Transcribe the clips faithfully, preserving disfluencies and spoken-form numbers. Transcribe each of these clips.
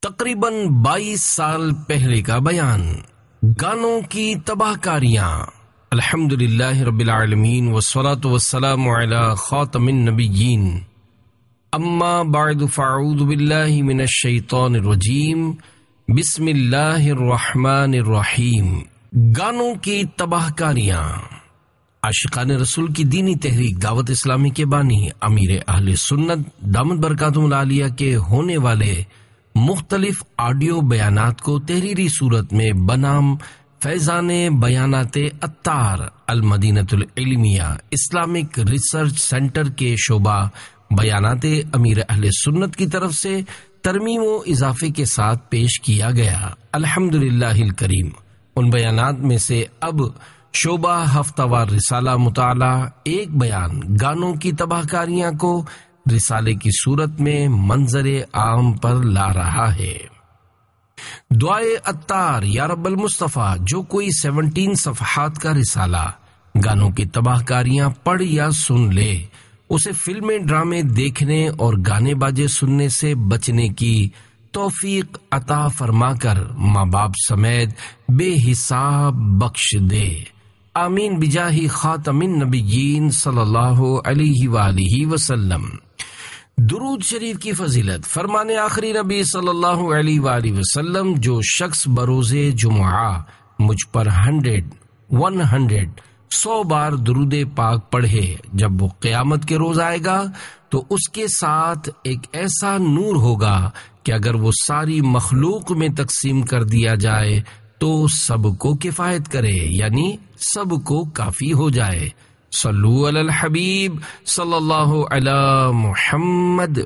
تقریباً بائیس سال پہلے کا بیان، گانوں کی تباہ کاریاں۔ الحمدللہ رب العالمین والصلاة والسلام علی خاتم النبیین، اما بعد فاعوذ باللہ من الشیطان الرجیم، بسم اللہ الرحمن الرحیم۔ گانوں کی تباہ کاریاں۔ عاشقان رسول کی دینی تحریک دعوت اسلامی کے بانی امیر اہل سنت دامت برکاتہم العالیہ کے ہونے والے مختلف آڈیو بیانات کو تحریری صورت میں بنام فیضان بیانات عطار المدینۃ العلمیہ اسلامک ریسرچ سینٹر کے شعبہ بیانات امیر اہل سنت کی طرف سے ترمیم و اضافے کے ساتھ پیش کیا گیا۔ الحمدللہ الکریم۔ ان بیانات میں سے اب شعبہ ہفتہ وار رسالہ مطالعہ ایک بیان گانوں کی تباہ کاریاں کو رسالے کی صورت میں منظر عام پر لا رہا ہے۔ دعائے عطار یا رب المصطفیٰ، جو کوئی سیونٹین صفحات کا رسالہ گانوں کی تباہ کاریاں پڑھ یا سن لے، اسے فلمیں ڈرامے دیکھنے اور گانے باجے سننے سے بچنے کی توفیق عطا فرما کر ماں باپ سمیت بے حساب بخش دے، آمین بجاہ خاتم النبیین صلی اللہ علیہ وآلہ وسلم۔ درود شریف کی فضیلت۔ فرمان آخری نبی صلی اللہ علیہ وآلہ وسلم، جو شخص بروز جمعہ مجھ پر ہنڈریڈ ون ہنڈریڈ سو بار درود پاک پڑھے، جب وہ قیامت کے روز آئے گا تو اس کے ساتھ ایک ایسا نور ہوگا کہ اگر وہ ساری مخلوق میں تقسیم کر دیا جائے تو سب کو کفایت کرے، یعنی سب کو کافی ہو جائے۔ صلو علی الحبیب صلی اللہ علی محمد۔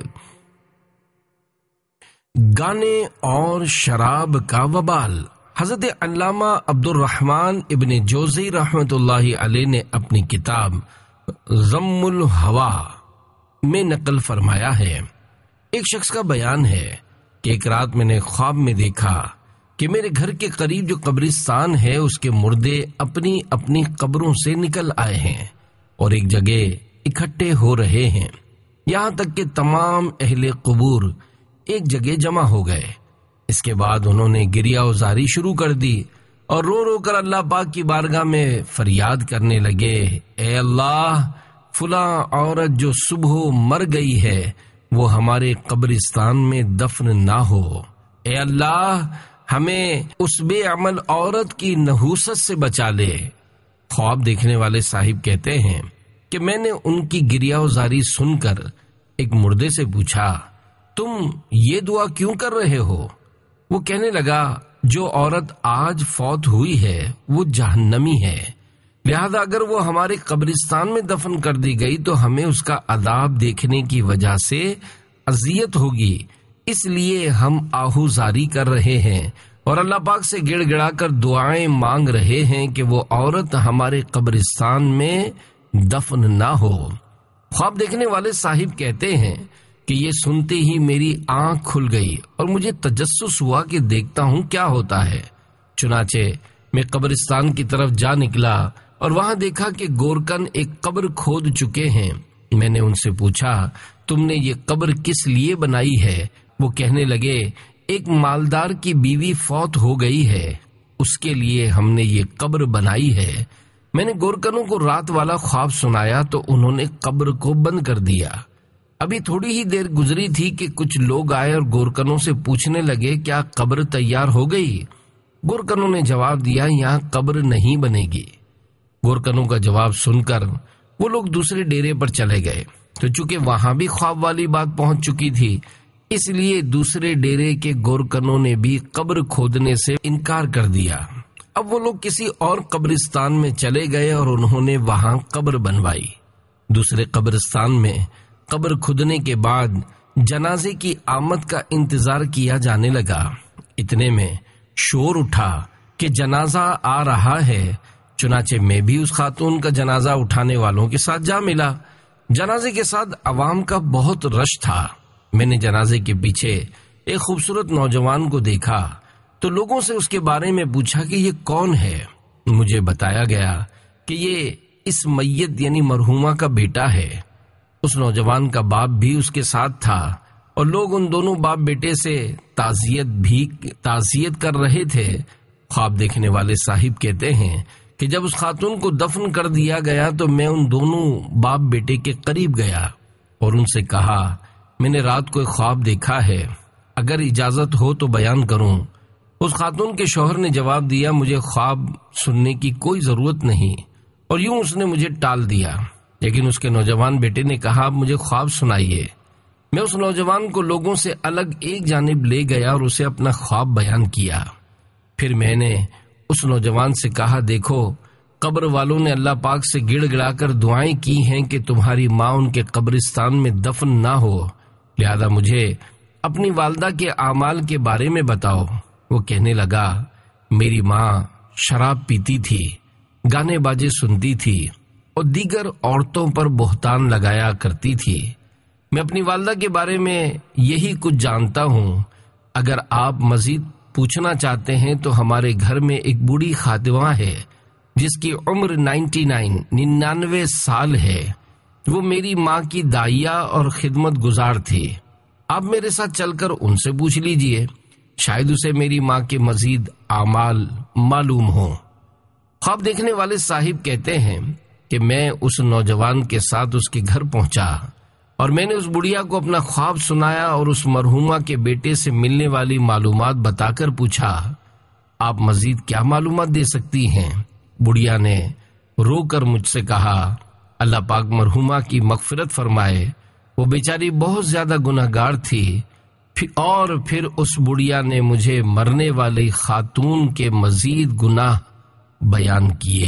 گانے اور شراب کا وبال۔ حضرت علامہ عبد الرحمن ابن جوزی رحمۃ اللہ علیہ نے اپنی کتاب ضم الہوا میں نقل فرمایا ہے، ایک شخص کا بیان ہے کہ ایک رات میں نے خواب میں دیکھا کہ میرے گھر کے قریب جو قبرستان ہے اس کے مردے اپنی اپنی قبروں سے نکل آئے ہیں اور ایک جگہ اکٹھے ہو رہے ہیں، یہاں تک کہ تمام اہل قبور ایک جگہ جمع ہو گئے۔ اس کے بعد انہوں نے گریہ وزاری شروع کر دی اور رو رو کر اللہ پاک کی بارگاہ میں فریاد کرنے لگے، اے اللہ، فلاں عورت جو صبح مر گئی ہے وہ ہمارے قبرستان میں دفن نہ ہو، اے اللہ ہمیں اس بے عمل عورت کی نحوست سے بچا لے۔ خواب دیکھنے والے صاحب کہتے ہیں کہ میں نے ان کی گریہ وزاری سن کر ایک مردے سے پوچھا، تم یہ دعا کیوں کر رہے ہو؟ وہ کہنے لگا، جو عورت آج فوت ہوئی ہے وہ جہنمی ہے، لہذا اگر وہ ہمارے قبرستان میں دفن کر دی گئی تو ہمیں اس کا عذاب دیکھنے کی وجہ سے اذیت ہوگی، اس لیے ہم آہوزاری کر رہے ہیں اور اللہ پاک سے گڑ گڑا کر دعائیں مانگ رہے ہیں کہ وہ عورت ہمارے قبرستان میں دفن نہ ہو۔ خواب دیکھنے والے صاحب کہتے ہیں کہ یہ سنتے ہی میری آنکھ کھل گئی اور مجھے تجسس ہوا کہ دیکھتا ہوں کیا ہوتا ہے۔ چنانچہ میں قبرستان کی طرف جا نکلا اور وہاں دیکھا کہ گورکن ایک قبر کھود چکے ہیں۔ میں نے ان سے پوچھا، تم نے یہ قبر کس لیے بنائی ہے؟ وہ کہنے لگے، ایک مالدار کی بیوی فوت ہو گئی ہے، اس کے لیے ہم نے یہ قبر بنائی ہے۔ میں نے گورکنوں کو رات والا خواب سنایا تو انہوں نے قبر کو بند کر دیا۔ ابھی تھوڑی ہی دیر گزری تھی کہ کچھ لوگ آئے اور گورکنوں سے پوچھنے لگے، کیا قبر تیار ہو گئی؟ گورکنوں نے جواب دیا، یہاں قبر نہیں بنے گی۔ گورکنوں کا جواب سن کر وہ لوگ دوسرے ڈیرے پر چلے گئے، تو چونکہ وہاں بھی خواب والی بات پہنچ چکی تھی اس لیے دوسرے ڈیرے کے گورکنوں نے بھی قبر کھودنے سے انکار کر دیا۔ اب وہ لوگ کسی اور قبرستان میں چلے گئے اور انہوں نے وہاں قبر بنوائی۔ دوسرے قبرستان میں قبر کھودنے کے بعد جنازے کی آمد کا انتظار کیا جانے لگا۔ اتنے میں شور اٹھا کہ جنازہ آ رہا ہے، چنانچہ میں بھی اس خاتون کا جنازہ اٹھانے والوں کے ساتھ جا ملا۔ جنازے کے ساتھ عوام کا بہت رش تھا۔ میں نے جنازے کے پیچھے ایک خوبصورت نوجوان کو دیکھا تو لوگوں سے اس کے بارے میں پوچھا کہ یہ کون ہے۔ مجھے بتایا گیا کہ یہ اس میت یعنی مرحومہ کا بیٹا ہے۔ اس نوجوان کا باپ بھی اس کے ساتھ تھا۔ اور لوگ ان دونوں باپ بیٹے سے تعزیت بھی تعزیت کر رہے تھے۔ خواب دیکھنے والے صاحب کہتے ہیں کہ جب اس خاتون کو دفن کر دیا گیا تو میں ان دونوں باپ بیٹے کے قریب گیا اور ان سے کہا، میں نے رات کو ایک خواب دیکھا ہے، اگر اجازت ہو تو بیان کروں۔ اس خاتون کے شوہر نے جواب دیا، مجھے خواب سننے کی کوئی ضرورت نہیں، اور یوں اس نے مجھے ٹال دیا۔ لیکن اس کے نوجوان بیٹے نے کہا، آپ مجھے خواب سنائیے۔ میں اس نوجوان کو لوگوں سے الگ ایک جانب لے گیا اور اسے اپنا خواب بیان کیا۔ پھر میں نے اس نوجوان سے کہا، دیکھو، قبر والوں نے اللہ پاک سے گڑ گڑا کر دعائیں کی ہیں کہ تمہاری ماں ان کے قبرستان میں دفن نہ ہو، لہذا مجھے اپنی والدہ کے اعمال کے بارے میں بتاؤ۔ وہ کہنے لگا، میری ماں شراب پیتی تھی، گانے باجے سنتی تھی اور دیگر عورتوں پر بہتان لگایا کرتی تھی۔ میں اپنی والدہ کے بارے میں یہی کچھ جانتا ہوں۔ اگر آپ مزید پوچھنا چاہتے ہیں تو ہمارے گھر میں ایک بوڑھی خاتمہ ہے جس کی عمر نائنٹی نائن ننانوے سال ہے۔ وہ میری ماں کی دائیا اور خدمت گزار تھی۔ آپ میرے ساتھ چل کر ان سے پوچھ لیجئے، شاید اسے میری ماں کے مزید اعمال معلوم ہوں۔ خواب دیکھنے والے صاحب کہتے ہیں کہ میں اس نوجوان کے ساتھ اس کے گھر پہنچا اور میں نے اس بڑھیا کو اپنا خواب سنایا اور اس مرحومہ کے بیٹے سے ملنے والی معلومات بتا کر پوچھا، آپ مزید کیا معلومات دے سکتی ہیں؟ بڑھیا نے رو کر مجھ سے کہا، اللہ پاک مرحومہ کی مغفرت فرمائے، وہ بیچاری بہت زیادہ گناہ گار تھی۔ اور پھر اس بڑھیا نے مجھے مرنے والی خاتون کے مزید گناہ بیان کیے۔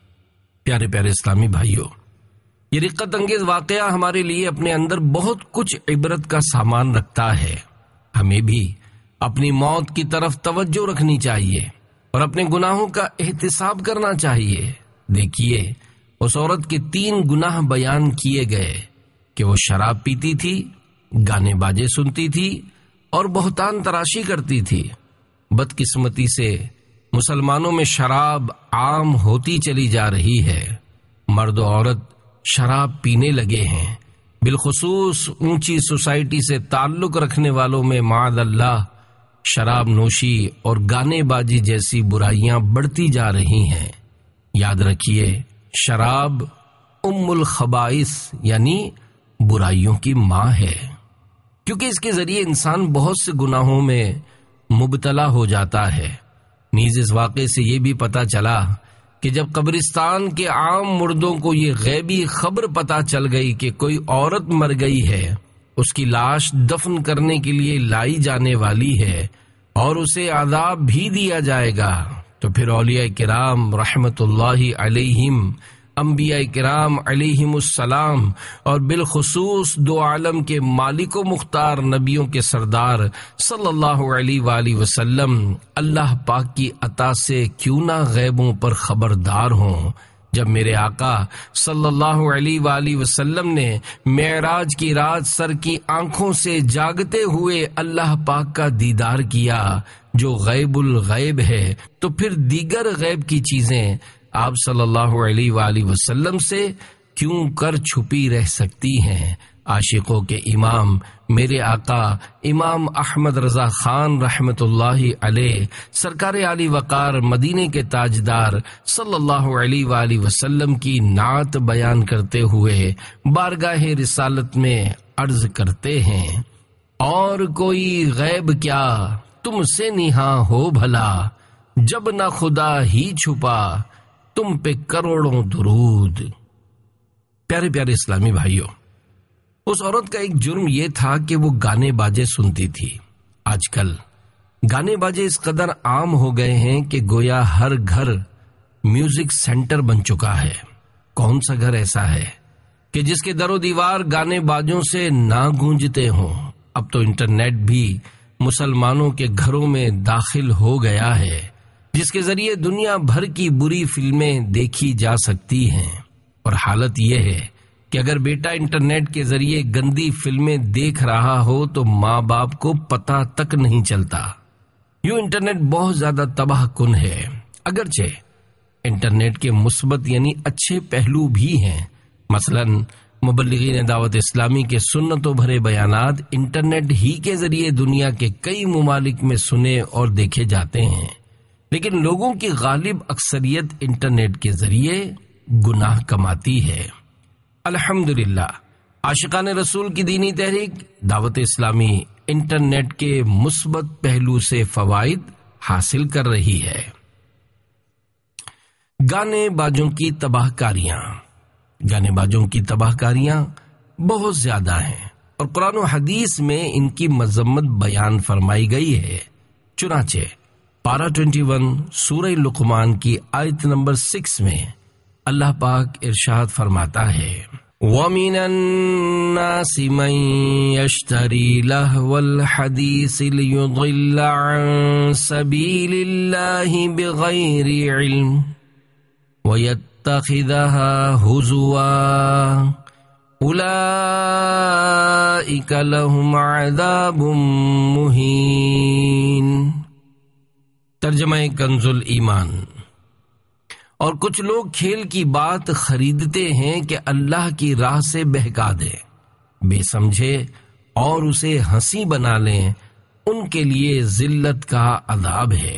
پیارے پیارے اسلامی بھائیوں، یہ رقت انگیز واقعہ ہمارے لیے اپنے اندر بہت کچھ عبرت کا سامان رکھتا ہے۔ ہمیں بھی اپنی موت کی طرف توجہ رکھنی چاہیے اور اپنے گناہوں کا احتساب کرنا چاہیے۔ دیکھیے، اس عورت کے تین گناہ بیان کیے گئے کہ وہ شراب پیتی تھی، گانے باجے سنتی تھی اور بہتان تراشی کرتی تھی۔ بدقسمتی سے مسلمانوں میں شراب عام ہوتی چلی جا رہی ہے۔ مرد و عورت شراب پینے لگے ہیں، بالخصوص اونچی سوسائٹی سے تعلق رکھنے والوں میں معاذ اللہ شراب نوشی اور گانے بازی جیسی برائیاں بڑھتی جا رہی ہیں۔ یاد رکھیے، شراب ام الخبائث یعنی برائیوں کی ماں ہے، کیونکہ اس کے ذریعے انسان بہت سے گناہوں میں مبتلا ہو جاتا ہے۔ نیز اس واقعے سے یہ بھی پتہ چلا کہ جب قبرستان کے عام مردوں کو یہ غیبی خبر پتہ چل گئی کہ کوئی عورت مر گئی ہے، اس کی لاش دفن کرنے کے لیے لائی جانے والی ہے اور اسے عذاب بھی دیا جائے گا، تو پھر اولیاء کرام رحمت اللہ علیہم، انبیاء کرام علیہم السلام اور بالخصوص دو عالم کے مالک و مختار نبیوں کے سردار صلی اللہ علیہ وآلہ وسلم اللہ پاک کی عطا سے کیوں نہ غیبوں پر خبردار ہوں۔ جب میرے آقا صلی اللہ علیہ وآلہ وسلم نے معراج کی رات سر کی آنکھوں سے جاگتے ہوئے اللہ پاک کا دیدار کیا جو غیب الغیب ہے، تو پھر دیگر غیب کی چیزیں آپ صلی اللہ علیہ وآلہ وسلم سے کیوں کر چھپی رہ سکتی ہیں؟ عاشقوں کے امام میرے آقا امام احمد رضا خان رحمت اللہ علیہ سرکار عالی وقار مدینے کے تاجدار صلی اللہ علیہ وآلہ وسلم کی نعت بیان کرتے ہوئے بارگاہ رسالت میں عرض کرتے ہیں، اور کوئی غیب کیا تم سے نہاں ہو بھلا، جب نہ خدا ہی چھپا تم پہ کروڑوں درود۔ پیارے پیارے اسلامی بھائیوں، اس عورت کا ایک جرم یہ تھا کہ وہ گانے باجے سنتی تھی۔ آج کل گانے باجے اس قدر عام ہو گئے ہیں کہ گویا ہر گھر میوزک سینٹر بن چکا ہے۔ کون سا گھر ایسا ہے کہ جس کے در و دیوار گانے باجوں سے نہ گونجتے ہوں؟ اب تو انٹرنیٹ بھی مسلمانوں کے گھروں میں داخل ہو گیا ہے، جس کے ذریعے دنیا بھر کی بری فلمیں دیکھی جا سکتی ہیں، اور حالت یہ ہے کہ اگر بیٹا انٹرنیٹ کے ذریعے گندی فلمیں دیکھ رہا ہو تو ماں باپ کو پتہ تک نہیں چلتا۔ یوں انٹرنیٹ بہت زیادہ تباہ کن ہے۔ اگرچہ انٹرنیٹ کے مثبت یعنی اچھے پہلو بھی ہیں، مثلاً مبلغین دعوت اسلامی کے سنتوں بھرے بیانات انٹرنیٹ ہی کے ذریعے دنیا کے کئی ممالک میں سنے اور دیکھے جاتے ہیں، لیکن لوگوں کی غالب اکثریت انٹرنیٹ کے ذریعے گناہ کماتی ہے۔ الحمدللہ عاشقان رسول کی دینی تحریک دعوت اسلامی انٹرنیٹ کے مثبت پہلو سے فوائد حاصل کر رہی ہے۔ گانے بازوں کی تباہ کاریاں گانے بازوں کی تباہ کاریاں بہت زیادہ ہیں اور قرآن و حدیث میں ان کی مذمت بیان فرمائی گئی ہے۔ چنانچہ پارہ اکیس سورہ لقمان کی آیت نمبر سکس میں اللہ پاک ارشاد فرماتا ہے، وَمِنَ النَّاسِ مَن يَشْتَرِي لَهْوَ الْحَدِيثِ لِيُضِلَّ عَن سَبِيلِ اللَّهِ بِغَيْرِ عِلْمٍ وَيَتَّخِذَهَا هُزُوًا أُولَئِكَ لَهُمْ عَذَابٌ مُهِينٌ۔ ترجمہ کنز الایمان۔ اور کچھ لوگ کھیل کی بات خریدتے ہیں کہ اللہ کی راہ سے بہکا دیں، بے سمجھے اور اسے ہنسی بنا لیں، ان کے لیے ذلت کا عذاب ہے۔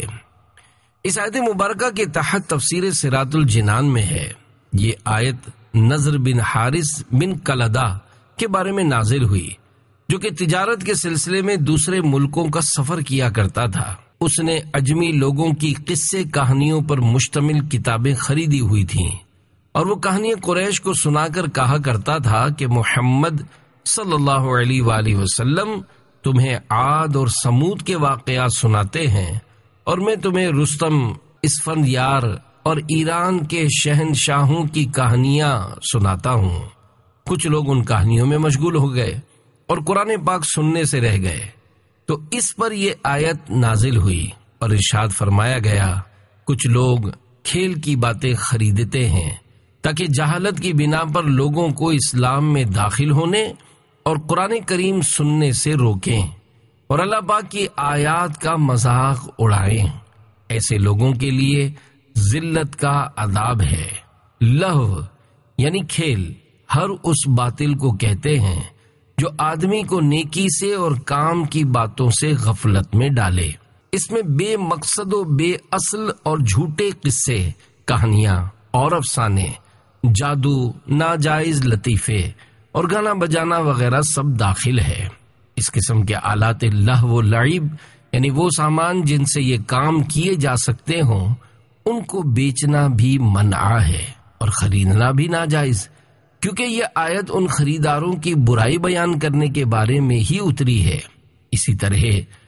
اس آیت مبارکہ کے تحت تفسیر صراط الجنان میں ہے۔ یہ آیت نضر بن حارث بن کلدہ کے بارے میں نازل ہوئی، جو کہ تجارت کے سلسلے میں دوسرے ملکوں کا سفر کیا کرتا تھا۔ اس نے اجمی لوگوں کی قصے کہانیوں پر مشتمل کتابیں خریدی ہوئی تھیں، اور وہ کہانیاں قریش کو سنا کر کہا کرتا تھا کہ محمد صلی اللہ علیہ وآلہ وسلم تمہیں عاد اور سمود کے واقعات سناتے ہیں، اور میں تمہیں رستم، اسفندیار اور ایران کے شہنشاہوں کی کہانیاں سناتا ہوں۔ کچھ لوگ ان کہانیوں میں مشغول ہو گئے اور قرآن پاک سننے سے رہ گئے، تو اس پر یہ آیت نازل ہوئی اور ارشاد فرمایا گیا، کچھ لوگ کھیل کی باتیں خریدتے ہیں تاکہ جہالت کی بنا پر لوگوں کو اسلام میں داخل ہونے اور قرآن کریم سننے سے روکیں اور اللہ پاک کی آیات کا مذاق اڑائیں۔ ایسے لوگوں کے لیے ذلت کا عذاب ہے۔ لہو یعنی کھیل ہر اس باطل کو کہتے ہیں جو آدمی کو نیکی سے اور کام کی باتوں سے غفلت میں ڈالے۔ اس میں بے مقصد و بے اصل اور جھوٹے قصے، کہانیاں اور افسانے، جادو، ناجائز لطیفے اور گانا بجانا وغیرہ سب داخل ہے۔ اس قسم کے آلات لہو و لعب یعنی وہ سامان جن سے یہ کام کیے جا سکتے ہوں، ان کو بیچنا بھی منع ہے اور خریدنا بھی ناجائز، کیونکہ یہ آیت ان خریداروں کی برائی بیان کرنے کے بارے میں ہی اتری ہے۔ اسی طرح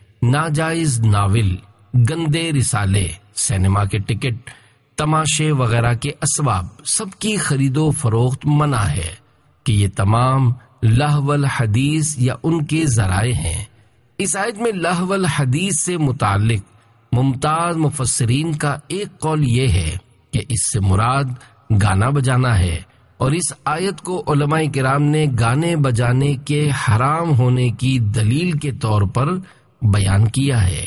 ناجائز ناول، گندے رسالے، سینما کے ٹکٹ، تماشے وغیرہ کے اسباب، سب کی خرید و فروخت منع ہے کہ یہ تمام لہو الحدیث یا ان کے ذرائع ہیں۔ اس آیت میں لہو الحدیث سے متعلق ممتاز مفسرین کا ایک قول یہ ہے کہ اس سے مراد گانا بجانا ہے، اور اس آیت کو علماء کرام نے گانے بجانے کے حرام ہونے کی دلیل کے طور پر بیان کیا ہے۔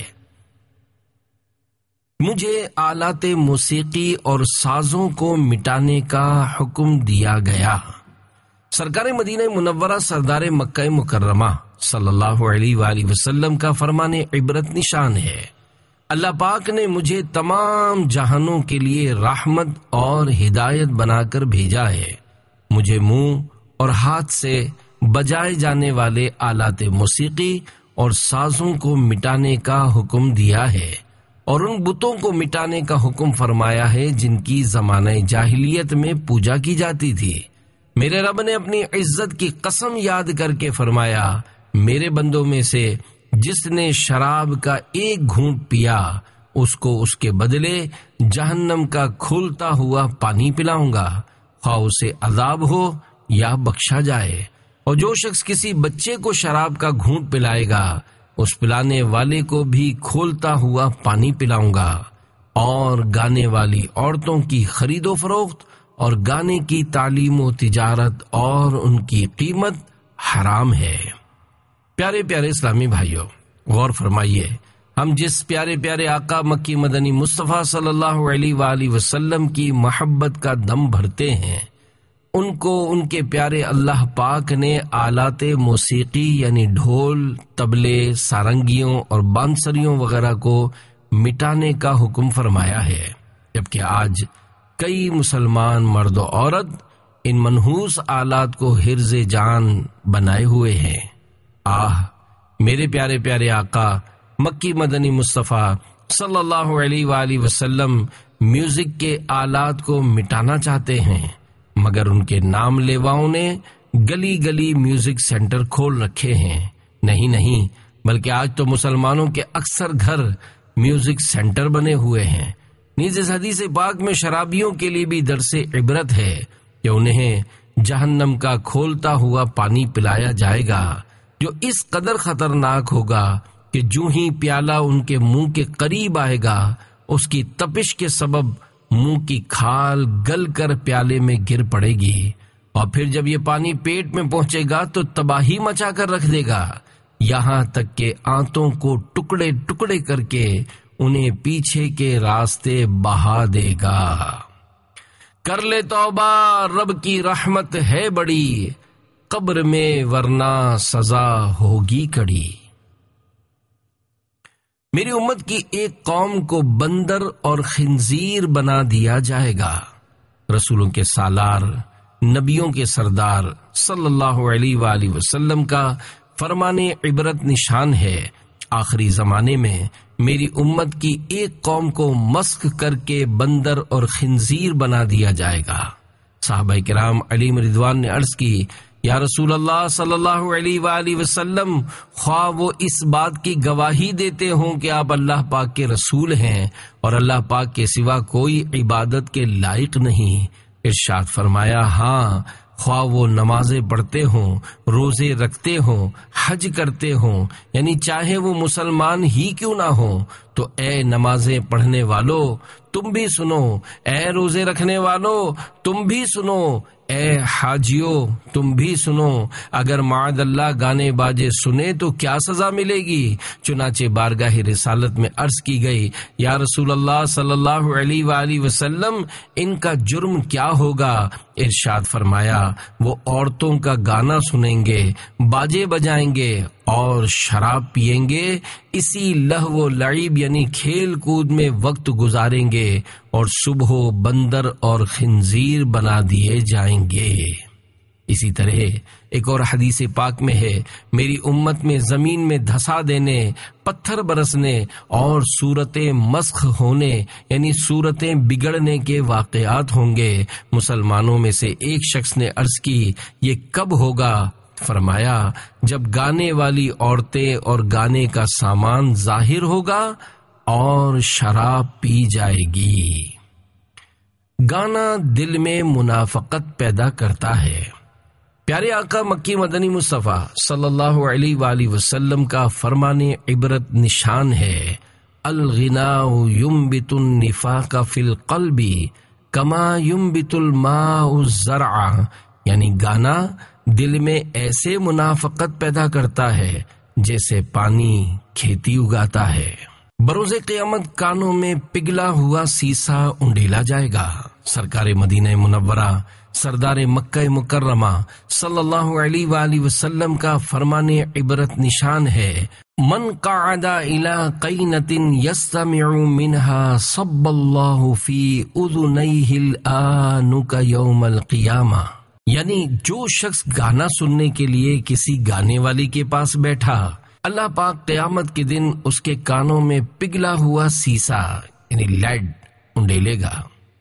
مجھے آلات موسیقی اور سازوں کو مٹانے کا حکم دیا گیا۔ سرکار مدینہ منورہ سردار مکہ مکرمہ صلی اللہ علیہ وآلہ وسلم کا فرمان عبرت نشان ہے، اللہ پاک نے مجھے تمام جہانوں کے لیے رحمت اور ہدایت بنا کر بھیجا ہے۔ مجھے منہ اور ہاتھ سے بجائے جانے والے آلات موسیقی اور سازوں کو مٹانے کا حکم دیا ہے، اور ان بتوں کو مٹانے کا حکم فرمایا ہے جن کی زمانہ جاہلیت میں پوجا کی جاتی تھی۔ میرے رب نے اپنی عزت کی قسم یاد کر کے فرمایا، میرے بندوں میں سے جس نے شراب کا ایک گھونٹ پیا، اس کو اس کے بدلے جہنم کا کھولتا ہوا پانی پلاؤں گا، خواہ اسے عذاب ہو یا بخشا جائے۔ اور جو شخص کسی بچے کو شراب کا گھونٹ پلائے گا، اس پلانے والے کو بھی کھولتا ہوا پانی پلاؤں گا۔ اور گانے والی عورتوں کی خرید و فروخت اور گانے کی تعلیم و تجارت اور ان کی قیمت حرام ہے۔ پیارے پیارے اسلامی بھائیوں، غور فرمائیے، ہم جس پیارے پیارے آقا مکی مدنی مصطفیٰ صلی اللہ علیہ وآلہ وسلم کی محبت کا دم بھرتے ہیں، ان کو ان کے پیارے اللہ پاک نے آلات موسیقی یعنی ڈھول، طبلے، سارنگیوں اور بانسریوں وغیرہ کو مٹانے کا حکم فرمایا ہے، جبکہ آج کئی مسلمان مرد و عورت ان منحوس آلات کو حرز جان بنائے ہوئے ہیں۔ آہ، میرے پیارے پیارے آقا مکی مدنی مصطفیٰ صلی اللہ علیہ وآلہ وسلم میوزک کے آلات کو مٹانا چاہتے ہیں، مگر ان کے نام لیواؤں نے گلی گلی میوزک سینٹر کھول رکھے ہیں۔ نہیں نہیں، بلکہ آج تو مسلمانوں کے اکثر گھر میوزک سینٹر بنے ہوئے ہیں۔ نیز اس حدیث پاک میں شرابیوں کے لیے بھی درس عبرت ہے کہ انہیں جہنم کا کھولتا ہوا پانی پلایا جائے گا، جو اس قدر خطرناک ہوگا کہ جو ہی پیالہ ان کے منہ کے قریب آئے گا، اس کی تپش کے سبب منہ کی کھال گل کر پیالے میں گر پڑے گی، اور پھر جب یہ پانی پیٹ میں پہنچے گا تو تباہی مچا کر رکھ دے گا، یہاں تک کہ آنتوں کو ٹکڑے ٹکڑے کر کے انہیں پیچھے کے راستے بہا دے گا۔ کر لے توبہ، رب کی رحمت ہے بڑی، قبر میں ورنہ سزا ہوگی کڑی۔ میری امت کی ایک قوم کو بندر اور خنزیر بنا دیا جائے گا۔ رسولوں کے سالار، نبیوں کے سردار صلی اللہ علیہ وآلہ وسلم کا فرمان عبرت نشان ہے، آخری زمانے میں میری امت کی ایک قوم کو مسخ کر کے بندر اور خنزیر بنا دیا جائے گا۔ صحابہ کرام علیہم رضوان نے عرض کی، یا رسول اللہ صلی اللہ علیہ وآلہ وسلم، خواہ وہ اس بات کی گواہی دیتے ہوں کہ آپ اللہ پاک کے رسول ہیں اور اللہ پاک کے سوا کوئی عبادت کے لائق نہیں، ارشاد فرمایا، ہاں، خواہ وہ نمازیں پڑھتے ہوں، روزے رکھتے ہوں، حج کرتے ہوں، یعنی چاہے وہ مسلمان ہی کیوں نہ ہوں، تو اے نمازیں پڑھنے والو تم بھی سنو، اے روزے رکھنے والو تم بھی سنو، اے حاجیو تم بھی سنو، اگر معاذ اللہ گانے باجے سنے تو کیا سزا ملے گی؟ چنانچہ بارگاہ رسالت میں عرض کی گئی، یا رسول اللہ صلی اللہ علیہ وآلہ وسلم، ان کا جرم کیا ہوگا؟ ارشاد فرمایا، وہ عورتوں کا گانا سنیں گے، باجے بجائیں گے اور شراب پیئیں گے، اسی لہو و لعب یعنی کھیل کود میں وقت گزاریں گے، اور صبح بندر اور خنزیر بنا دیے جائیں گے۔ اسی طرح ایک اور حدیث پاک میں ہے، میری امت میں زمین میں دھسا دینے، پتھر برسنے اور صورتیں مسخ ہونے یعنی صورتیں بگڑنے کے واقعات ہوں گے۔ مسلمانوں میں سے ایک شخص نے عرض کی، یہ کب ہوگا؟ فرمایا، جب گانے والی عورتیں اور گانے کا سامان ظاہر ہوگا اور شراب پی جائے گی۔ گانا دل میں منافقت پیدا کرتا ہے۔ پیارے آقا مکی مدنی مصطفیٰ صلی اللہ علیہ وآلہ وسلم کا فرمان عبرت نشان ہے، الغناء ينبت النفاق فی القلب کما ينبت الماء الزرع، یعنی گانا دل میں ایسے منافقت پیدا کرتا ہے جیسے پانی کھیتی اگاتا ہے۔ بروز قیامت کانوں میں پگھلا ہوا سیسا انڈیلا جائے گا۔ سرکار مدینہ منورہ سردار مکہ مکرمہ صلی اللہ علیہ وآلہ وسلم کا فرمان عبرت نشان ہے، من قعد الى قینۃ یستمع منها صب اللہ فی اذنیہ الآنک یوم القیامہ، یعنی جو شخص گانا سننے کے لیے کسی گانے والی کے پاس بیٹھا، اللہ پاک قیامت کے دن اس کے کانوں میں پگھلا ہوا سیسا یعنی لیڈ انڈیلے گا۔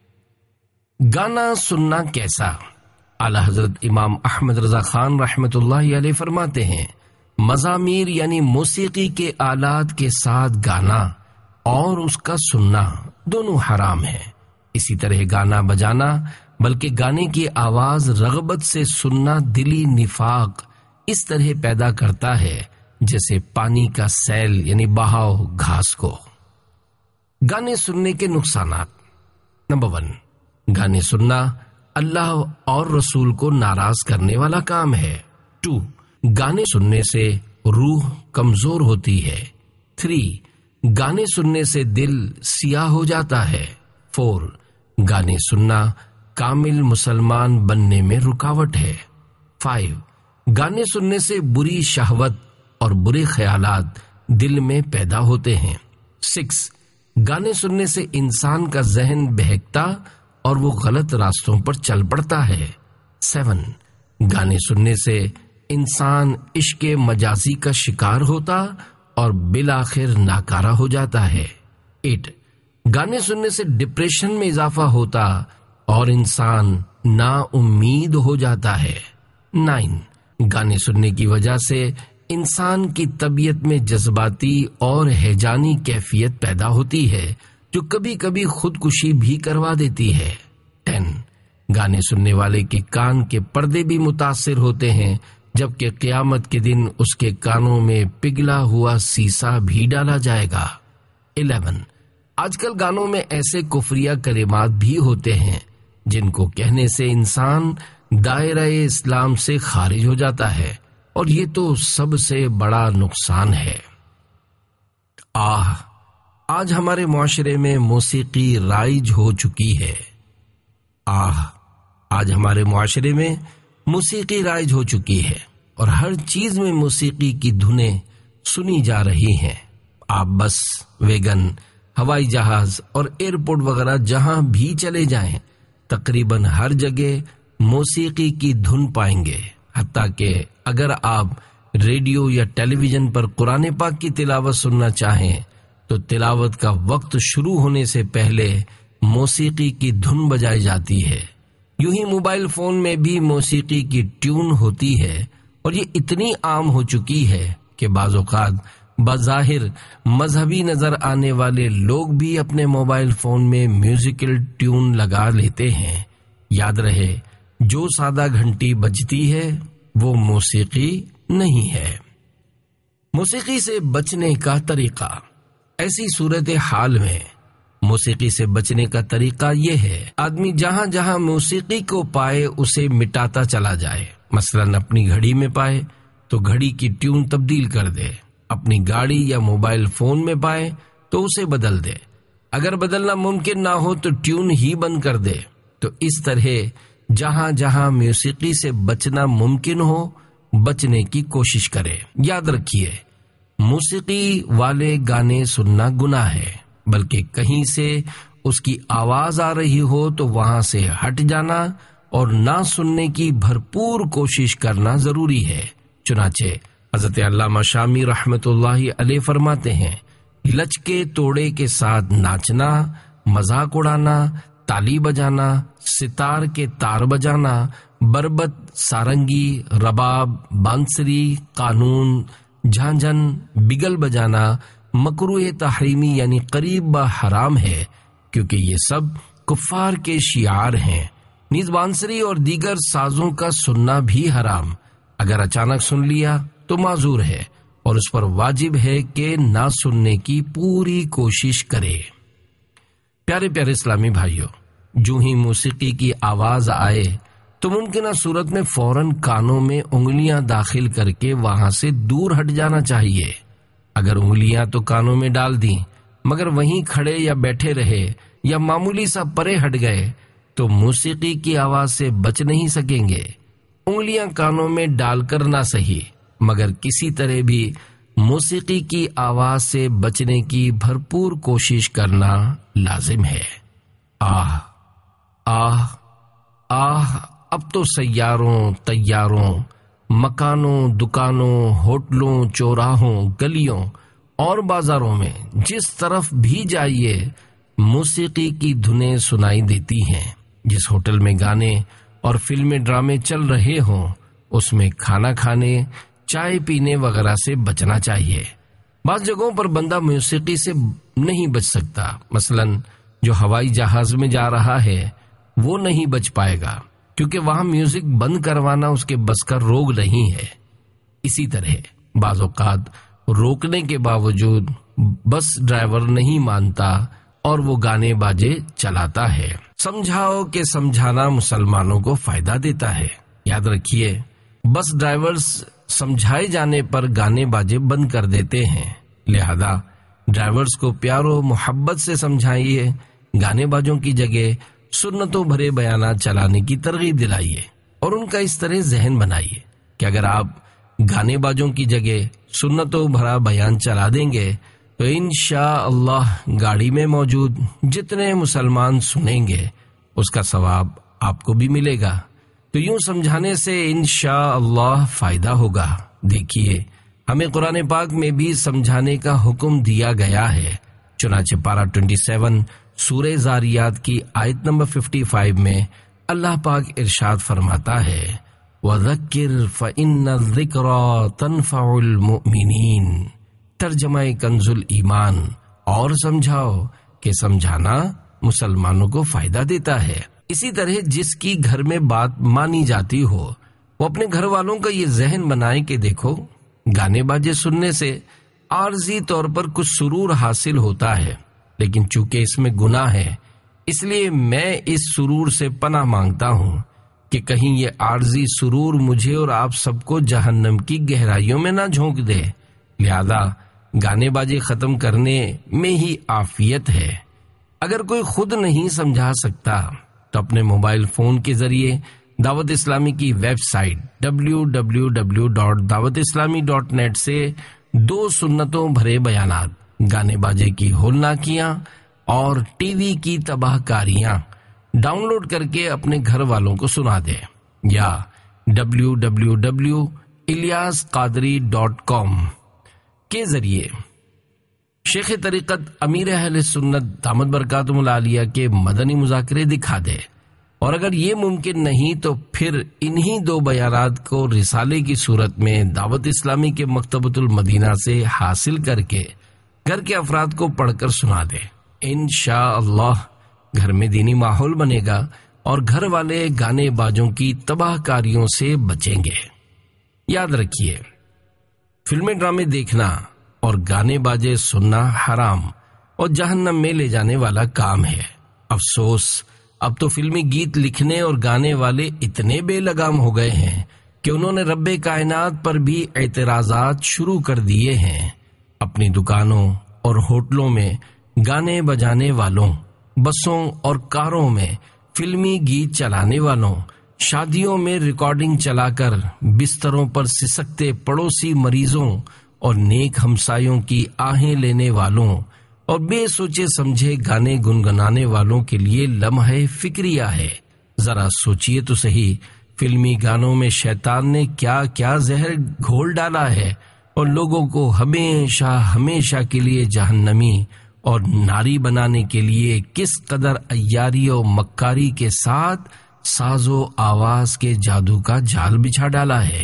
گانا سننا کیسا؟ اعلیٰ حضرت امام احمد رضا خان رحمۃ اللہ علیہ فرماتے ہیں، مزامیر یعنی موسیقی کے آلات کے ساتھ گانا اور اس کا سننا دونوں حرام ہیں۔ اسی طرح گانا بجانا بلکہ گانے کی آواز رغبت سے سننا دلی نفاق اس طرح پیدا کرتا ہے جیسے پانی کا سیل یعنی بہاؤ گھاس کو۔ گانے سننے کے نقصانات۔ نمبر ون، گانے سننا اللہ اور رسول کو ناراض کرنے والا کام ہے۔ ٹو، گانے سننے سے روح کمزور ہوتی ہے۔ تھری، گانے سننے سے دل سیاہ ہو جاتا ہے۔ فور، گانے سننا کامل مسلمان بننے میں رکاوٹ ہے۔ فائیو، گانے سننے سے بری شہوت اور برے خیالات دل میں پیدا ہوتے ہیں۔ سکس، گانے سننے سے انسان کا ذہن بہکتا اور وہ غلط راستوں پر چل پڑتا ہے۔ سیون، گانے سننے سے انسان عشق مجازی کا شکار ہوتا اور بالآخر ناکارہ ہو جاتا ہے۔ ایٹ، گانے سننے سے ڈپریشن میں اضافہ ہوتا اور انسان نا امید ہو جاتا ہے۔ نائن، گانے سننے کی وجہ سے انسان کی طبیعت میں جذباتی اور ہیجانی کیفیت پیدا ہوتی ہے جو کبھی کبھی خودکشی بھی کروا دیتی ہے۔ ٹین، گانے سننے والے کے کان کے پردے بھی متاثر ہوتے ہیں جبکہ قیامت کے دن اس کے کانوں میں پگھلا ہوا سیسا بھی ڈالا جائے گا۔ الیون، آج کل گانوں میں ایسے کفریہ کلمات بھی ہوتے ہیں جن کو کہنے سے انسان دائرہ اسلام سے خارج ہو جاتا ہے اور یہ تو سب سے بڑا نقصان ہے۔ آہ، آج ہمارے معاشرے میں موسیقی رائج ہو چکی ہے۔ آہ، آج ہمارے معاشرے میں موسیقی رائج ہو چکی ہے اور ہر چیز میں موسیقی کی دھنیں سنی جا رہی ہیں۔ آپ بس، ویگن، ہوائی جہاز اور ایئرپورٹ وغیرہ جہاں بھی چلے جائیں تقریباً ہر جگہ موسیقی کی دھن پائیں گے، حتیٰ کہ اگر آپ ریڈیو یا ٹیلی ویژن پر قرآن پاک کی تلاوت سننا چاہیں تو تلاوت کا وقت شروع ہونے سے پہلے موسیقی کی دھن بجائی جاتی ہے۔ یوں ہی موبائل فون میں بھی موسیقی کی ٹیون ہوتی ہے اور یہ اتنی عام ہو چکی ہے کہ بعض اوقات بظاہر مذہبی نظر آنے والے لوگ بھی اپنے موبائل فون میں میوزیکل ٹیون لگا لیتے ہیں۔ یاد رہے، جو سادہ گھنٹی بجتی ہے وہ موسیقی نہیں ہے۔ موسیقی سے بچنے کا طریقہ۔ ایسی صورت حال میں موسیقی سے بچنے کا طریقہ یہ ہے، آدمی جہاں جہاں موسیقی کو پائے اسے مٹاتا چلا جائے۔ مثلاً اپنی گھڑی میں پائے تو گھڑی کی ٹیون تبدیل کر دے، اپنی گاڑی یا موبائل فون میں پائے تو اسے بدل دے، اگر بدلنا ممکن نہ ہو تو ٹیون ہی بند کر دے۔ تو اس طرح جہاں جہاں موسیقی سے بچنا ممکن ہو بچنے کی کوشش کرے۔ یاد رکھیے، موسیقی والے گانے سننا گناہ ہے، بلکہ کہیں سے اس کی آواز آ رہی ہو تو وہاں سے ہٹ جانا اور نہ سننے کی بھرپور کوشش کرنا ضروری ہے۔ چنانچہ حضرت علامہ شامی رحمت اللہ علیہ فرماتے ہیں، لچکے توڑے کے ساتھ ناچنا، مذاق اڑانا، تالی بجانا، ستار کے تار بجانا، بربت، سارنگی، رباب، بانسری، قانون، جھانجھن، بگل بجانا مکروہ تحریمی یعنی قریب با حرام ہے، کیونکہ یہ سب کفار کے شعار ہیں۔ نیز بانسری اور دیگر سازوں کا سننا بھی حرام، اگر اچانک سن لیا تو معذور ہے اور اس پر واجب ہے کہ نہ سننے کی پوری کوشش کرے۔ پیارے پیارے اسلامی بھائیوں، جو ہی موسیقی کی آواز آئے تو ممکنہ صورت میں فوراً کانوں میں انگلیاں داخل کر کے وہاں سے دور ہٹ جانا چاہیے۔ اگر انگلیاں تو کانوں میں ڈال دیں مگر وہیں کھڑے یا بیٹھے رہے یا معمولی سا پرے ہٹ گئے تو موسیقی کی آواز سے بچ نہیں سکیں گے۔ انگلیاں کانوں میں ڈال کر نہ صحیح مگر کسی طرح بھی موسیقی کی آواز سے بچنے کی بھرپور کوشش کرنا لازم ہے۔ آہ آہ آہ، اب تو سیاروں، طیاروں، مکانوں، دکانوں، ہوٹلوں، چوراہوں، گلیوں اور بازاروں میں جس طرف بھی جائیے موسیقی کی دھنیں سنائی دیتی ہیں۔ جس ہوٹل میں گانے اور فلمیں ڈرامے چل رہے ہوں اس میں کھانا کھانے، چائے پینے وغیرہ سے بچنا چاہیے۔ بعض جگہوں پر بندہ موسیقی سے نہیں بچ سکتا، مثلاً جو ہوائی جہاز میں جا رہا ہے وہ نہیں بچ پائے گا کیونکہ وہاں میوزک بند کروانا اس کے بس کا روگ نہیں ہے۔ اسی طرح بعض اوقات روکنے کے باوجود بس ڈرائیور نہیں مانتا اور وہ گانے باجے چلاتا ہے۔ سمجھاؤ کہ سمجھانا مسلمانوں کو فائدہ دیتا ہے۔ یاد رکھیے، بس ڈرائیورز سمجھائے جانے پر گانے باجے بند کر دیتے ہیں، لہذا ڈرائیورز کو پیار و محبت سے سمجھائیے، گانے باجوں کی جگہ سنتوں بھرے بیانات چلانے کی ترغیب دلائیے اور ان کا اس طرح ذہن بنائیے کہ اگر آپ گانے بازوں کی جگہ سنتوں بھرا بیان چلا دیں گے تو انشاءاللہ گاڑی میں موجود جتنے مسلمان سنیں گے اس کا ثواب آپ کو بھی ملے گا۔ تو یوں سمجھانے سے انشاءاللہ فائدہ ہوگا۔ دیکھیے ہمیں قرآن پاک میں بھی سمجھانے کا حکم دیا گیا ہے، چنانچہ پارہ سیون سورہ زاریات کی آیت نمبر پچپن میں اللہ پاک ارشاد فرماتا ہے وَذَكِّرْ فَإِنَّ الذِّكْرَى تَنْفَعُ الْمُؤْمِنِينَ، ترجمہ کنز الایمان، اور سمجھاؤ کہ سمجھانا مسلمانوں کو فائدہ دیتا ہے۔ اسی طرح جس کی گھر میں بات مانی جاتی ہو وہ اپنے گھر والوں کا یہ ذہن بنائے کہ دیکھو گانے باجے سننے سے عارضی طور پر کچھ سرور حاصل ہوتا ہے، لیکن چونکہ اس میں گناہ ہے اس لیے میں اس سرور سے پناہ مانگتا ہوں کہ کہیں یہ عارضی سرور مجھے اور آپ سب کو جہنم کی گہرائیوں میں نہ جھونک دے، لہذا گانے باجے ختم کرنے میں ہی عافیت ہے۔ اگر کوئی خود نہیں سمجھا سکتا تو اپنے موبائل فون کے ذریعے دعوت اسلامی کی website W W W dot Dawateislami dot net سے دو سنتوں بھرے بیانات، گانے باجے کی ہولناکیاں اور ٹی وی کی تباہ کاریاں ڈاؤن لوڈ کر کے اپنے گھر والوں کو سنا دے، یا W W W Ilyas Qadri dot com کے ذریعے شیخ طریقت امیر اہل سنت دامت برکاتہم العالیہ کے مدنی مذاکرے دکھا دے، اور اگر یہ ممکن نہیں تو پھر انہی دو بیانات کو رسالے کی صورت میں دعوت اسلامی کے مکتبۃ المدینہ سے حاصل کر کے گھر کے افراد کو پڑھ کر سنا دے، انشاءاللہ گھر میں دینی ماحول بنے گا اور گھر والے گانے بازوں کی تباہ کاریوں سے بچیں گے۔ یاد رکھیے فلمیں ڈرامے دیکھنا اور گانے باجے سننا حرام اور جہنم میں لے جانے والا کام ہے۔ افسوس اب تو فلمی گیت لکھنے اور گانے والے اتنے بے لگام ہو گئے ہیں کہ انہوں نے رب کائنات پر بھی اعتراضات شروع کر دیے ہیں۔ اپنی دکانوں اور ہوٹلوں میں گانے بجانے والوں، بسوں اور کاروں میں فلمی گیت چلانے والوں، شادیوں میں ریکارڈنگ چلا کر بستروں پر سسکتے پڑوسی مریضوں اور نیک ہمسایوں کی آہیں لینے والوں اور بے سوچے سمجھے گانے گنگنانے والوں کے لیے لمحہ فکریہ ہے۔ ذرا سوچئے تو صحیح، فلمی گانوں میں شیطان نے کیا کیا زہر گھول ڈالا ہے اور لوگوں کو ہمیشہ ہمیشہ کے لیے جہنمی اور ناری بنانے کے لیے کس قدر عیاری و مکاری کے ساتھ ساز و آواز کے جادو کا جال بچھا ڈالا ہے۔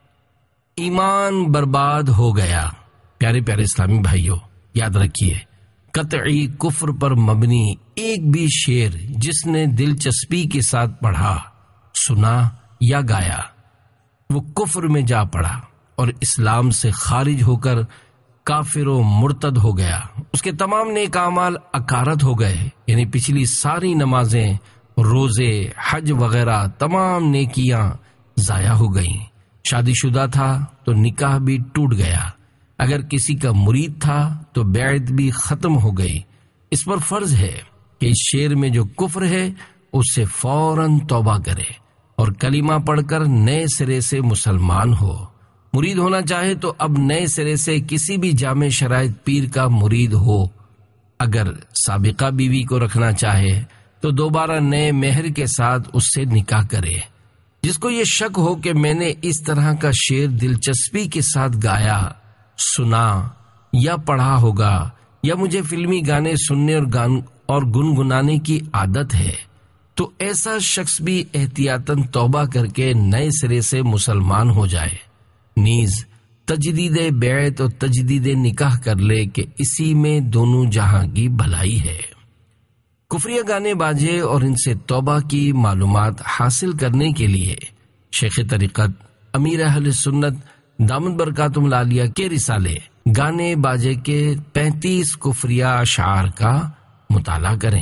ایمان برباد ہو گیا۔ پیارے پیارے اسلامی بھائیوں، یاد رکھیے قطعی کفر پر مبنی ایک بھی شعر جس نے دلچسپی کے ساتھ پڑھا، سنا یا گایا وہ کفر میں جا پڑا اور اسلام سے خارج ہو کر کافر و مرتد ہو گیا۔ اس کے تمام نیک اعمال اکارت ہو گئے، یعنی پچھلی ساری نمازیں، روزے، حج وغیرہ تمام نیکیاں ضائع ہو گئیں۔ شادی شدہ تھا تو نکاح بھی ٹوٹ گیا، اگر کسی کا مرید تھا تو بیعت بھی ختم ہو گئی۔ اس پر فرض ہے کہ اس شعر میں جو کفر ہے اس سے فوراً توبہ کرے اور کلمہ پڑھ کر نئے سرے سے مسلمان ہو۔ مرید ہونا چاہے تو اب نئے سرے سے کسی بھی جامع شرائط پیر کا مرید ہو۔ اگر سابقہ بیوی کو رکھنا چاہے تو دوبارہ نئے مہر کے ساتھ اس سے نکاح کرے۔ جس کو یہ شک ہو کہ میں نے اس طرح کا شعر دلچسپی کے ساتھ گایا، سنا یا پڑھا ہوگا، یا مجھے فلمی گانے سننے اور گان اور گنگنانے کی عادت ہے، تو ایسا شخص بھی احتیاطاً توبہ کر کے نئے سرے سے مسلمان ہو جائے، نیز تجدید بیعت اور تجدید نکاح کر لے کہ اسی میں دونوں جہاں کی بھلائی ہے۔ کفریہ گانے باجے اور ان سے توبہ کی معلومات حاصل کرنے کے لیے شیخ طریقت امیر اہل سنت دامت برکاتہم العالیہ کے رسالے گانے باجے کے پینتیس کفریہ اشعار کا مطالعہ کریں۔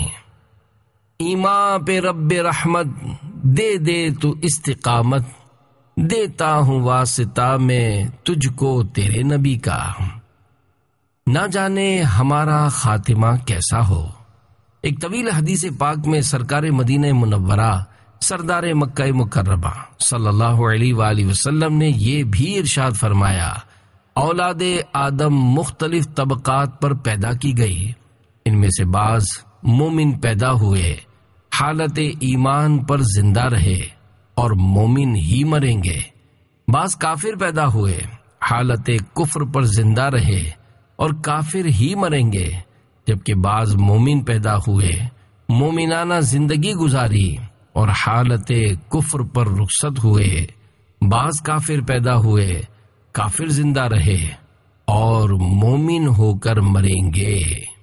ایمان پہ رب رحمت دے دے تو استقامت، دیتا ہوں واسطہ میں تجھ کو تیرے نبی کا، نہ جانے ہمارا خاتمہ کیسا ہو، ایک طویل حدیث پاک میں سرکار مدینہ منورہ سردار مکہ مکرمہ صلی اللہ علیہ وآلہ وسلم نے یہ بھی ارشاد فرمایا، اولاد آدم مختلف طبقات پر پیدا کی گئی، ان میں سے بعض مومن پیدا ہوئے، حالت ایمان پر زندہ رہے اور مومن ہی مریں گے، بعض کافر پیدا ہوئے، حالت کفر پر زندہ رہے اور کافر ہی مریں گے، جبکہ بعض مومن پیدا ہوئے، مومنانہ زندگی گزاری اور حالت کفر پر رخصت ہوئے، بعض کافر پیدا ہوئے، کافر زندہ رہے اور مومن ہو کر مریں گے۔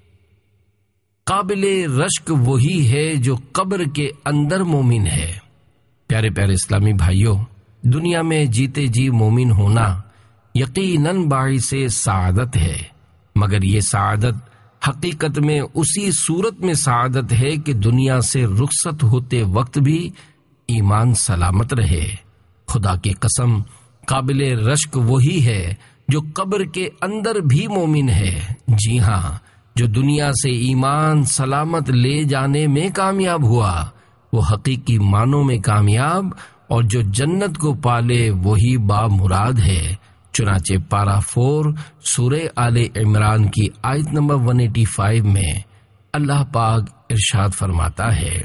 قابل رشک وہی ہے جو قبر کے اندر مومن ہے۔ پیارے پیارے اسلامی بھائیوں، دنیا میں جیتے جی مومن ہونا یقیناً باعث سعادت ہے، مگر یہ سعادت حقیقت میں اسی صورت میں سعادت ہے کہ دنیا سے رخصت ہوتے وقت بھی ایمان سلامت رہے۔ خدا کی قسم، قابل رشک وہی ہے جو قبر کے اندر بھی مومن ہے۔ جی ہاں، جو دنیا سے ایمان سلامت لے جانے میں کامیاب ہوا وہ حقیقی معنوں میں کامیاب، اور جو جنت کو پالے وہی با مراد ہے۔ چنانچہ پارہ فور سورہ آل عمران کی آیت نمبر ایک سو پچاسی میں اللہ پاک ارشاد فرماتا ہے،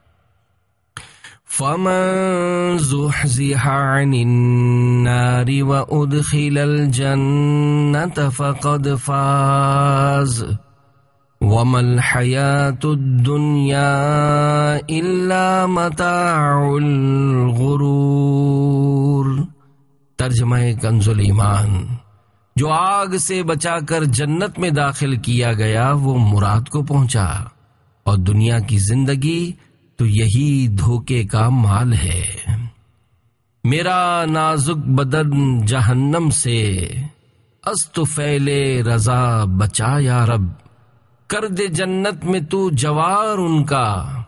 فَمَن زُحْزِحَ عَنِ النَّارِ وَأُدْخِلَ الْجَنَّةَ فَقَدْ فَازَ وَمَا الْحَيَاةُ الدُّنْيَا إِلَّا مَتَاعُ الْغُرُورِ۔ ترجمہ کنز الایمان، جو آگ سے بچا کر جنت میں داخل کیا گیا وہ مراد کو پہنچا، اور دنیا کی زندگی تو یہی دھوکے کا مال ہے۔ میرا نازک بدن جہنم سے، از طفیل رضا بچا یا رب، کر دے جنت میں تو جوار ان کا،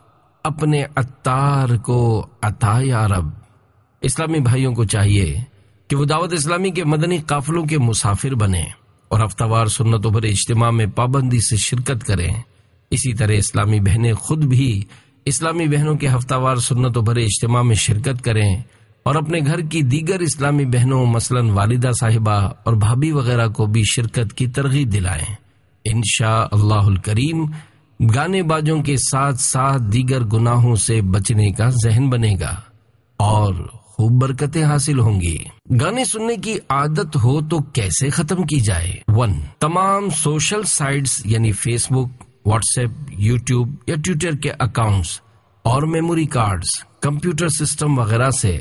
اپنے عطار کو عطا یا رب۔ اسلامی بھائیوں کو چاہیے کہ وہ دعوت اسلامی کے مدنی قافلوں کے مسافر بنیں اور ہفتہ وار سنتوں بھرے اجتماع میں پابندی سے شرکت کریں۔ اسی طرح اسلامی بہنیں خود بھی اسلامی بہنوں کے ہفتہ وار سنتوں بھرے اجتماع میں شرکت کریں اور اپنے گھر کی دیگر اسلامی بہنوں مثلاً والدہ صاحبہ اور بھابھی وغیرہ کو بھی شرکت کی ترغیب دلائیں۔ انشاء اللہ الکریم گانے باجوں کے ساتھ ساتھ دیگر گناہوں سے بچنے کا ذہن بنے گا اور خوب برکتیں حاصل ہوں گی۔ گانے سننے کی عادت ہو تو کیسے ختم کی جائے؟ ون، تمام سوشل سائٹس یعنی Facebook, WhatsApp, YouTube یا ٹویٹر کے اکاؤنٹس اور میموری کارڈز، کمپیوٹر سسٹم وغیرہ سے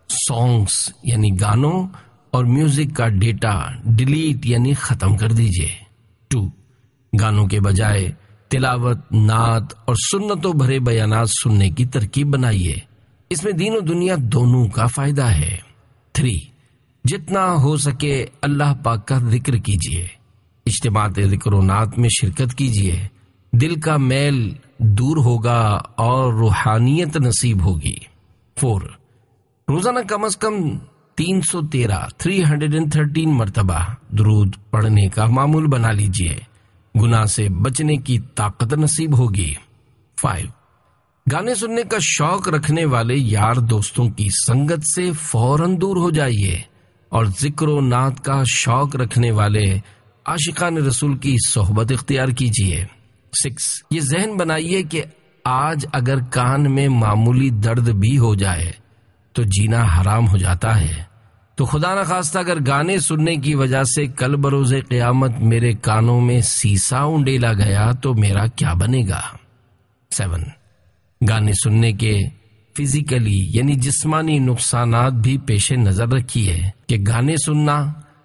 سانگز یعنی گانوں اور میوزک کا ڈیٹا ڈیلیٹ یعنی ختم کر دیجئے۔ ٹو، گانوں کے بجائے تلاوت، نعت اور سنتوں بھرے بیانات سننے کی ترکیب بنائیے، اس میں دین و دنیا دونوں کا فائدہ ہے۔ تھری، جتنا ہو سکے اللہ پاک کا ذکر کیجیے، اجتماعات ذکر و نعت میں شرکت کیجیے، دل کا میل دور ہوگا اور روحانیت نصیب ہوگی۔ فور، روزانہ کم از کم تین سو تیرہ تھری ہنڈریڈ اینڈ تھرٹین مرتبہ درود پڑھنے کا معمول بنا لیجیے، گناہ سے بچنے کی طاقت نصیب ہوگی۔ فائیو، گانے سننے کا شوق رکھنے والے یار دوستوں کی سنگت سے فوراً دور ہو جائیے اور ذکر و نعت کا شوق رکھنے والے عاشقان رسول کی صحبت اختیار کیجیے۔ سکس، یہ ذہن بنائیے کہ آج اگر کان میں معمولی درد بھی ہو جائے تو جینا حرام ہو جاتا ہے، تو خدا نخواستہ اگر گانے سننے کی وجہ سے کل بروز قیامت میرے کانوں میں سیسا اونڈیلا گیا تو میرا کیا بنے گا؟ سیون، گانے سننے کے فزیکلی یعنی جسمانی نقصانات بھی پیش نظر رکھیے کہ گانے سننا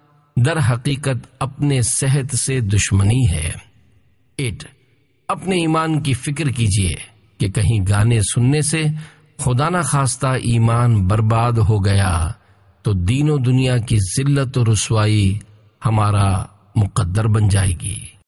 در حقیقت اپنے صحت سے دشمنی ہے۔ ایٹ، اپنے ایمان کی فکر کیجیے کہ کہیں گانے سننے سے خدا نہ خواستہ ایمان برباد ہو گیا تو دین و دنیا کی ذلت و رسوائی ہمارا مقدر بن جائے گی۔